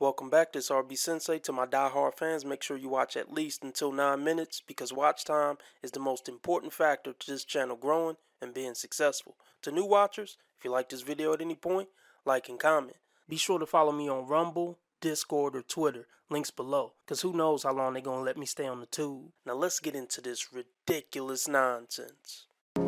Welcome back, this RB Sensei. To my die-hard fans, make sure you watch at least until 9 minutes because watch time is the most important factor to this channel growing and being successful. To new watchers, if you like this video at any point, like and comment. Be sure to follow me on Rumble, Discord, or Twitter, links below, because who knows how long they're going to let me stay on the tube. Now let's get into this ridiculous nonsense.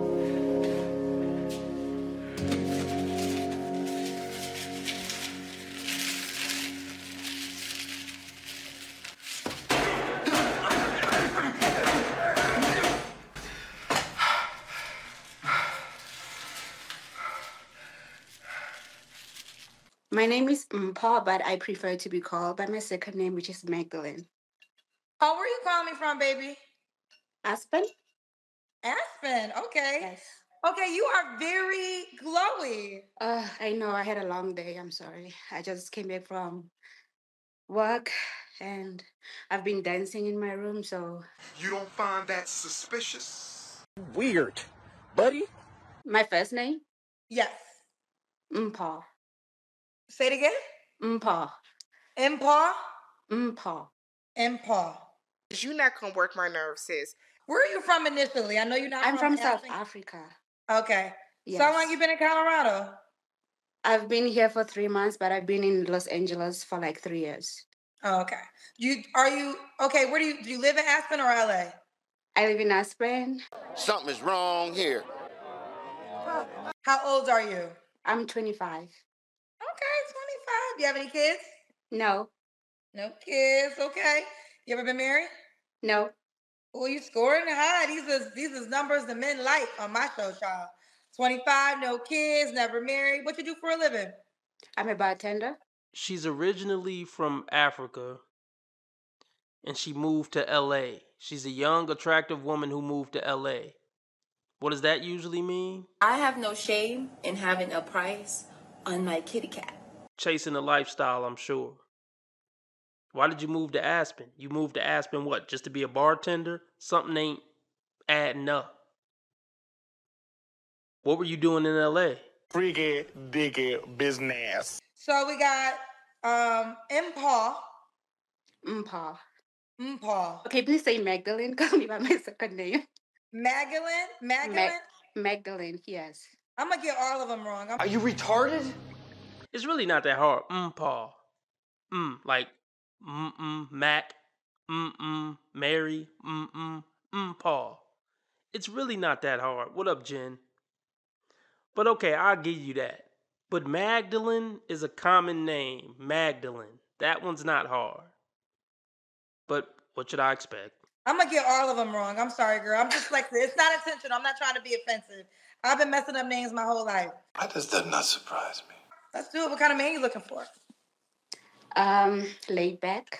My name is Paul, but I prefer to be called by my second name, which is Magdalene. Oh, where you calling me from, baby? Aspen? Aspen, okay. Yes. Okay, you are very glowy. I know I had a long day. I'm sorry. I just came back from work and I've been dancing in my room, so. You don't find that suspicious? Weird, buddy. My first name? Yes. Paul. Say it again? Paul. Paul? Paul. Paul. You're not gonna work my nerves, sis. Where are you from initially? I know you're not I'm from South Aspen. Africa. Okay. Yes. So how long you been in Colorado? I've been here for 3 months, but I've been in Los Angeles for like 3 years. Oh, okay. Okay, where do you live in Aspen or LA? I live in Aspen. Something is wrong here. How old are you? I'm 25. Okay, 25. You have any kids? No. No kids. Okay. You ever been married? No. Oh, you scoring high. These is numbers the men like on my show, child. 25, no kids, never married. What you do for a living? I'm a bartender. She's originally from Africa and she moved to LA. She's a young, attractive woman who moved to LA. What does that usually mean? I have no shame in having a price on my kitty cat. Chasing a lifestyle, I'm sure. Why did you move to Aspen? You moved to Aspen, what, just to be a bartender? Something ain't adding up. What were you doing in LA? Freaky, dicky business. So we got Paul. Paul. Paul. Okay, please say Magdalene. Call me by my second name. Magdalene? Magdalene, yes. I'm going to get all of them wrong. Are you retarded? It's really not that hard. Paul. Like Mac. Mary. Paul. It's really not that hard. What up, Jen? But okay, I'll give you that. But Magdalene is a common name. Magdalene. That one's not hard. But what should I expect? I'm going to get all of them wrong. I'm sorry, girl. I'm dyslexic. It's not intentional. I'm not trying to be offensive. I've been messing up names my whole life. Why does that not surprise me? Let's do it. What kind of man you looking for? Laid back.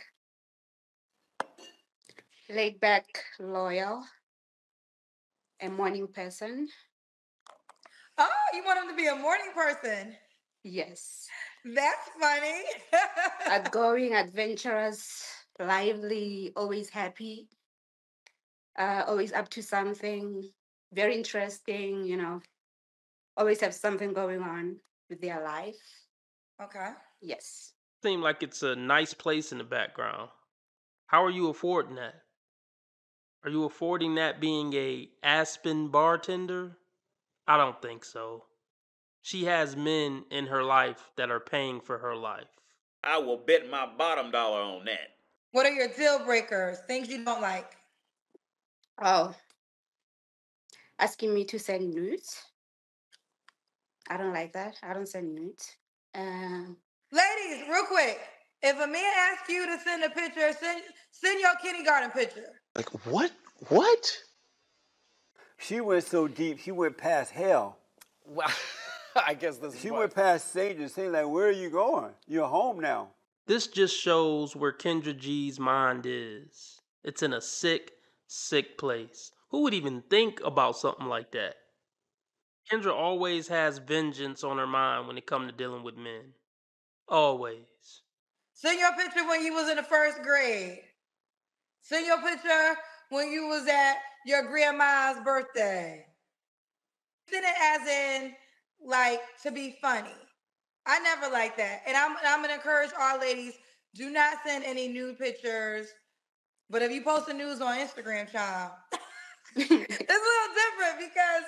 Laid back, loyal. A morning person. Oh, you want him to be a morning person? Yes. That's funny. Outgoing, adventurous, lively, always happy. Always up to something. Very interesting, always have something going on with their life. Okay. Yes. Seems like it's a nice place in the background. How are you affording that? Are you affording that being a Aspen bartender? I don't think so. She has men in her life that are paying for her life. I will bet my bottom dollar on that. What are your deal breakers? Things you don't like? Oh. Asking me to send nudes. I don't like that. I don't send nudes. Ladies, real quick. If a man asks you to send a picture, send your kindergarten picture. Like, what? What? She went so deep, she went past hell. Well, I guess this is She what. went past Satan, saying like, where are you going? You're home now. This just shows where Kendra G's mind is. It's in a sick, sick place. Who would even think about something like that? Kendra always has vengeance on her mind when it comes to dealing with men. Always. Send your picture when you was in the first grade. Send your picture when you was at your grandma's birthday. Send it as in, like, to be funny. I never like that. And I'm going to encourage all ladies, Do not send any nude pictures. But if you post the news on Instagram, child, it's a little different because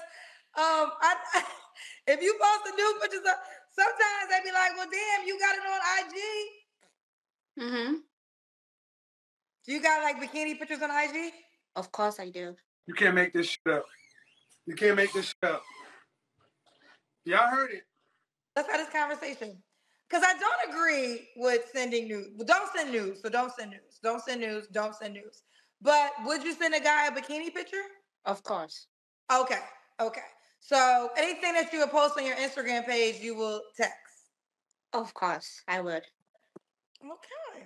if you post the nude pictures, sometimes they be like, well, damn, you got it on IG? Mm-hmm. Do you got like bikini pictures on IG? Of course I do. You can't make this shit up. You can't make this shit up. Y'all heard it. Let's have this conversation. Because I don't agree with sending news. Well, don't send news. So don't send news. Don't send news. Don't send news. But would you send a guy a bikini picture? Of course. Okay. Okay. So anything that you would post on your Instagram page, you will text. Of course, I would. Okay.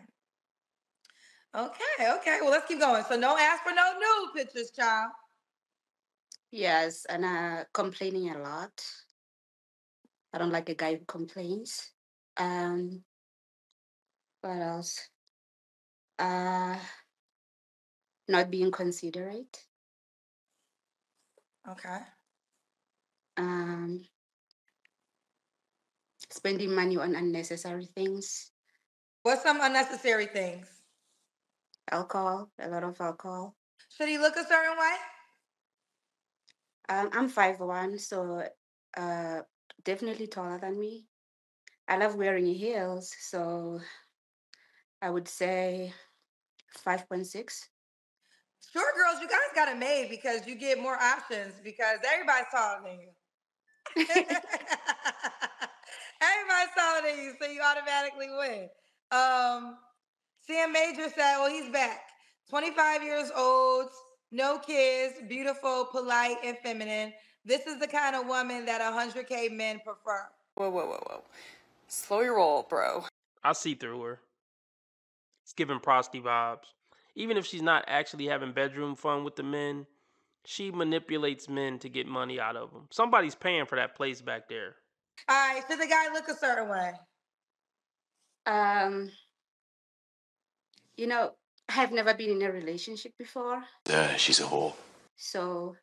Okay. Well, let's keep going. So no ask for no nude pictures, child. Yes, and complaining a lot. I don't like a guy who complains. What else? Not being considerate. Okay. Spending money on unnecessary things. What's some unnecessary things? Alcohol, a lot of alcohol. Should he look a certain way? I'm 5'1", so definitely taller than me. I love wearing heels, so I would say 5'6". Short girls, you guys got it made because you get more options because everybody's taller than you. Everybody's taller than you, so you automatically win. Sam Major said, well, he's back. 25 years old, no kids, beautiful, polite, and feminine. This is the kind of woman that 100K men prefer. Whoa. Slow your roll, bro. I see through her. It's giving prosty vibes. Even if she's not actually having bedroom fun with the men, she manipulates men to get money out of them. Somebody's paying for that place back there. All right, should the guy look a certain way? You know, I have never been in a relationship before. She's a whore. So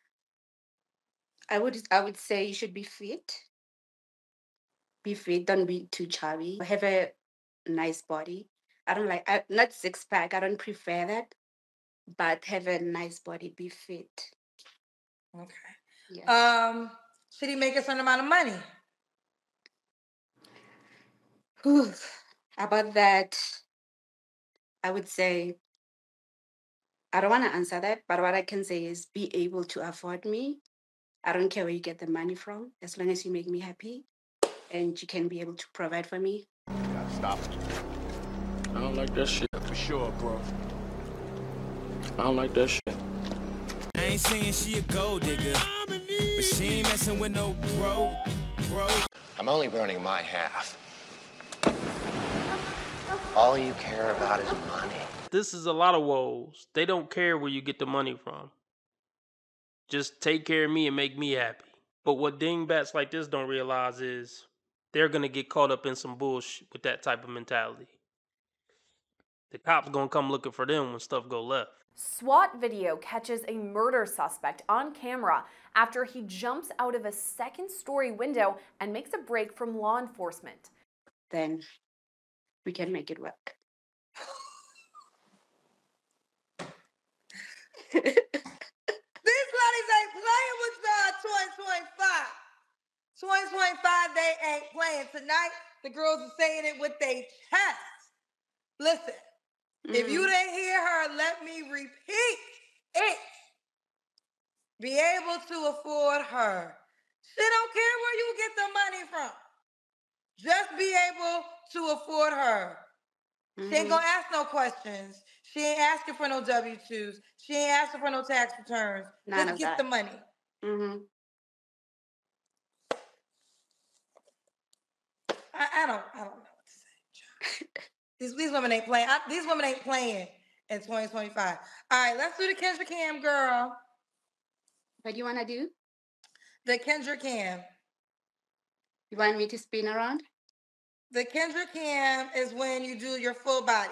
I would say you should be fit. Be fit, don't be too chubby. Have a nice body. Not six pack. I don't prefer that, but have a nice body. Be fit. Okay. Yes. Should he make a certain amount of money? About that, I would say I don't want to answer that, but what I can say is be able to afford me. I don't care where you get the money from, as long as you make me happy and you can be able to provide for me. Stop. I don't like that shit for sure, bro. I don't like that shit. I ain't saying she a gold digger, but she ain't messing with no bro. I'm only burning my half. All you care about is money. This is a lot of woes. They don't care where you get the money from. Just take care of me and make me happy. But what dingbats like this don't realize is they're going to get caught up in some bullshit with that type of mentality. The cops going to come looking for them when stuff go left. SWAT video catches a murder suspect on camera after he jumps out of a second-story window and makes a break from law enforcement. Then we can make it work. These ladies ain't playing with 2025. 2025, they ain't playing. Tonight, the girls are saying it with their chest. Listen, if you didn't hear her, let me repeat it. Be able to afford her. She don't care where you get the money from. Just be able to afford her. She ain't gonna ask no questions. She ain't asking for no W-2s. She ain't asking for no tax returns. Just get the money. I don't know what to say. These women ain't playing. These women ain't playing in 2025. All right, let's do the Kendra Cam, girl. What do you want to do? The Kendra Cam. You want me to spin around? The Kendra Cam is when you do your full body.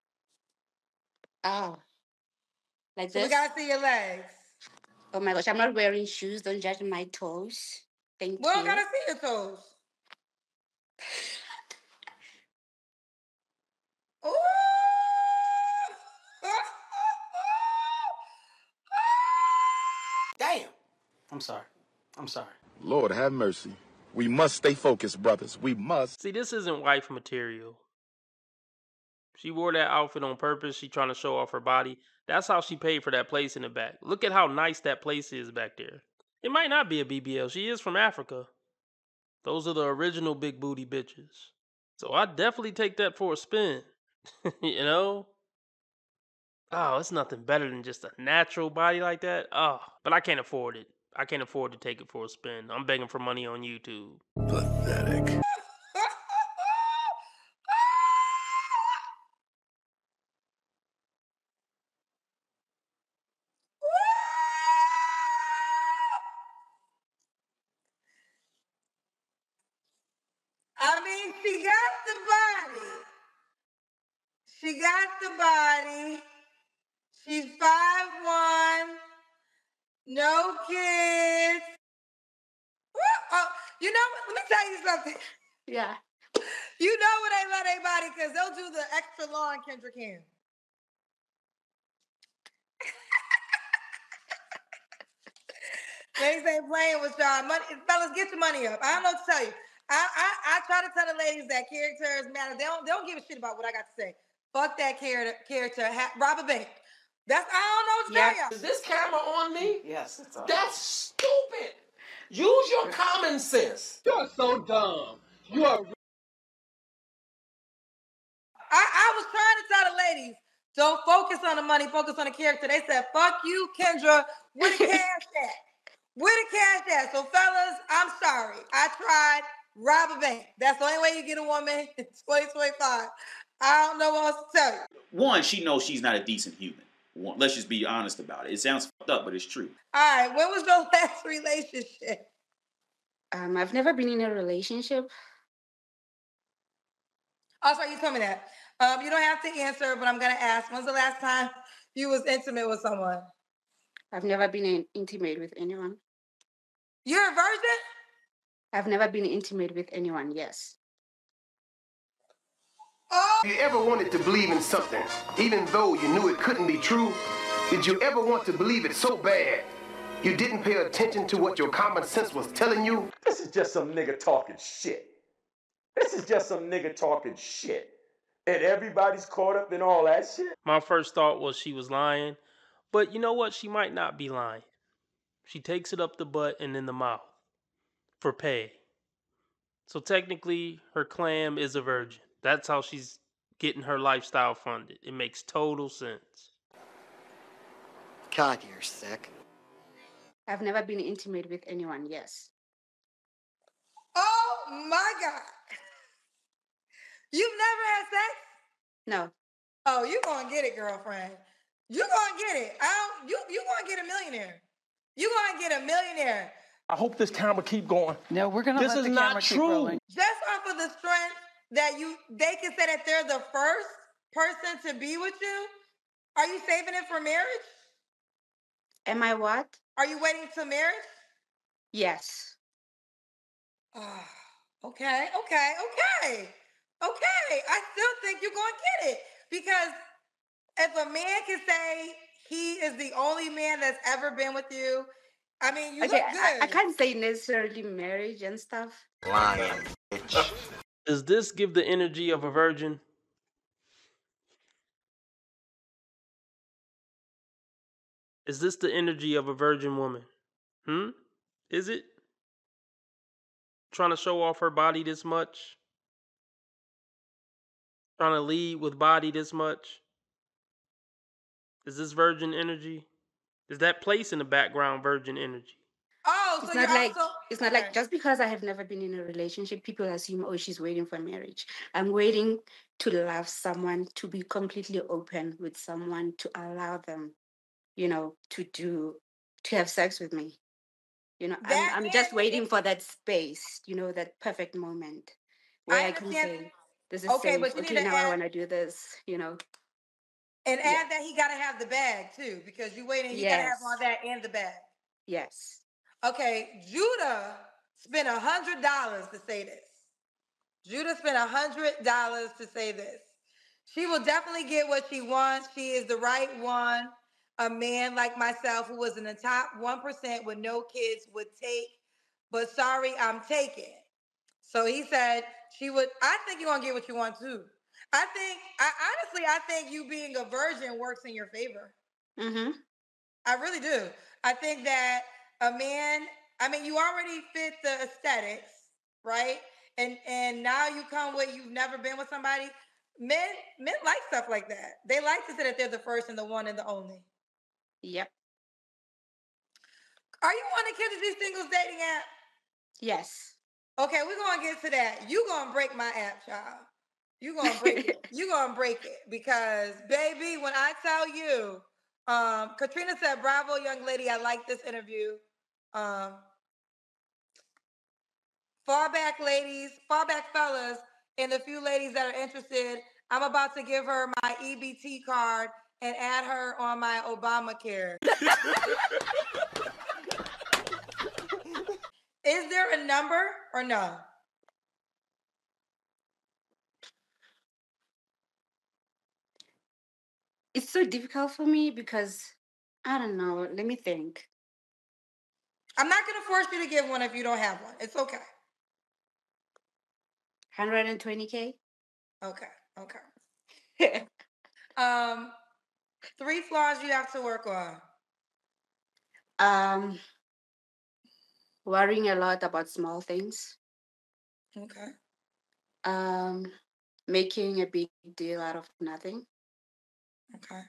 Oh. Like so this? We gotta see your legs. Oh my gosh, I'm not wearing shoes. Don't judge my toes. Thank you. We don't gotta see your toes. I'm sorry. I'm sorry. Lord have mercy. We must stay focused, brothers. We must. See, this isn't wife material. She wore that outfit on purpose. She trying to show off her body. That's how she paid for that place in the back. Look at how nice that place is back there. It might not be a BBL. She is from Africa. Those are the original big booty bitches. So I definitely take that for a spin. You know? Oh, it's nothing better than just a natural body like that. Oh, but I can't afford it. I can't afford to take it for a spin. I'm begging for money on YouTube. Pathetic. I mean, she got the body. She got the body. She's 5'1", no kids. Oh, you know what? Let me tell you something. Yeah. You know when they love their body because they'll do the extra long Kendrick can. Ladies ain't playing with y'all. Money, fellas, get your money up. I don't know what to tell you. I try to tell the ladies that characters matter. They don't give a shit about what I got to say. Fuck that character. Rob a bank. I don't know what to tell you. Is this camera on me? Yes, it's on. That's stupid. Use your common sense. You're so dumb. You are. I was trying to tell the ladies, don't focus on the money, focus on the character. They said, fuck you, Kendra. Where the cash at? Where the cash at? So, fellas, I'm sorry. I tried. Rob a bank. That's the only way you get a woman in 2025. I don't know what else to tell you. One, she knows she's not a decent human. Let's just be honest about it. It sounds fucked up, but it's true. All right, when was your last relationship? I've never been in a relationship. Oh, sorry, you told me that. You don't have to answer, but I'm going to ask. When's the last time you was intimate with someone? I've never been intimate with anyone. You're a virgin? I've never been intimate with anyone, yes. Oh. You ever wanted to believe in something, even though you knew it couldn't be true? Did you ever want to believe it so bad, you didn't pay attention to what your common sense was telling you? This is just some nigga talking shit. This is just some nigga talking shit. And everybody's caught up in all that shit. My first thought was she was lying. But you know what? She might not be lying. She takes it up the butt and in the mouth. For pay. So technically, her clam is a virgin. That's how she's getting her lifestyle funded. It makes total sense. God, you're sick. I've never been intimate with anyone, yes. Oh my God. You've never had sex? No. Oh, you gonna get it, girlfriend. You gonna get it. You gonna get a millionaire. You gonna get a millionaire. I hope this camera keep going. No, we're gonna This let is the not camera keep true. rolling. Just off of the strength that they can say that they're the first person to be with you. Are you saving it for marriage? Am I what? Are you waiting till marriage? Yes. Okay. I still think you're going to get it. Because if a man can say he is the only man that's ever been with you, I mean, you look good. I can't say necessarily marriage and stuff. Lying, bitch. Does this give the energy of a virgin? Is this the energy of a virgin woman? Is it? Trying to show off her body this much? Trying to lead with body this much? Is this virgin energy? Is that place in the background virgin energy? Oh, It's so not you're like also... it's not like just because I have never been in a relationship, people assume, oh, she's waiting for marriage. I'm waiting to love someone, to be completely open with someone, to allow them, to have sex with me. I'm just waiting for that space, that perfect moment where I can say, this is Okay, safe. but you need Okay, to now I add- want to do this, And add that he got to have the bag, too, because you waiting, he got to have Yes. all that and the bag. Yes. Okay, Judah spent $100 to say this. Judah spent $100 to say this. She will definitely get what she wants. She is the right one. a man like myself who was in the top 1% with no kids would take, but sorry, I'm taking. So he said she would. I think you're gonna get what you want too. Honestly, I think you being a virgin works in your favor. Mm-hmm. I really do. I think that a man, I mean, you already fit the aesthetics, right? And now you come with, you've never been with somebody. Men like stuff like that. They like to say that they're the first and the one and the only. Yep. Are you on the Kendra G Singles dating app? Yes. Okay, we're gonna get to that. You gonna break my app, child. You gonna break it. You gonna break it because, baby, when I tell you, Katrina said, "Bravo, young lady. I like this interview." Far back fellas, and the few ladies that are interested, I'm about to give her my EBT card and add her on my Obamacare. Is there a number or no? It's so difficult for me because I don't know. Let me think. I'm not going to force you to give one if you don't have one. It's okay. 120K? Okay. 3 flaws you have to work on. Worrying a lot about small things. Okay. Making a big deal out of nothing. Okay.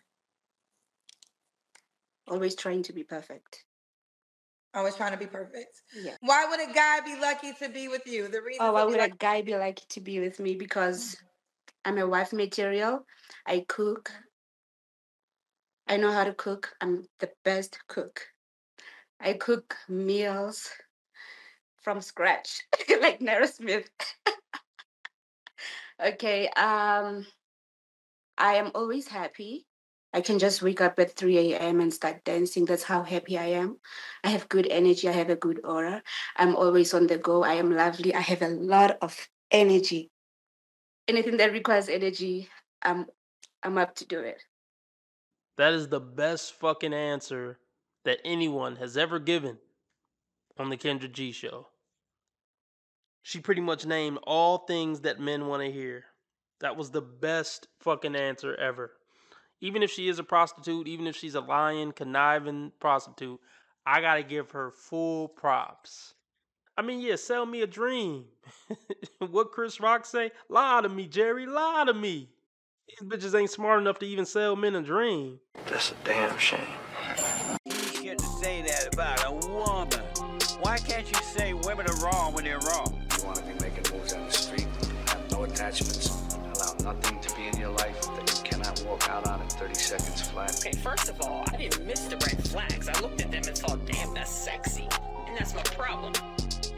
Always trying to be perfect. Always trying to be perfect. Yeah. Why would a guy be lucky to be with you? The reason. Why would a guy be lucky to be with me? Because I'm a wife material. I cook. I know how to cook. I'm the best cook. I cook meals from scratch, like Nara Smith. Okay. I am always happy. I can just wake up at 3 a.m. and start dancing. That's how happy I am. I have good energy. I have a good aura. I'm always on the go. I am lovely. I have a lot of energy. Anything that requires energy, I'm up to do it. That is the best fucking answer that anyone has ever given on the Kendra G Show. She pretty much named all things that men want to hear. That was the best fucking answer ever. Even if she is a prostitute, even if she's a lying, conniving prostitute, I gotta give her full props. I mean, yeah, sell me a dream. What Chris Rock say? Lie to me, Jerry, lie to me. These bitches ain't smart enough to even sell men a dream. That's a damn shame. You get to say that about a woman. Why can't you say women are wrong when they're wrong? You want to be making moves on the street, have no attachments, allow nothing to be in your life that you cannot walk out on in 30 seconds flat. Okay, first of all, I didn't miss the red flags. I looked at them and thought, damn, that's sexy. And that's my problem.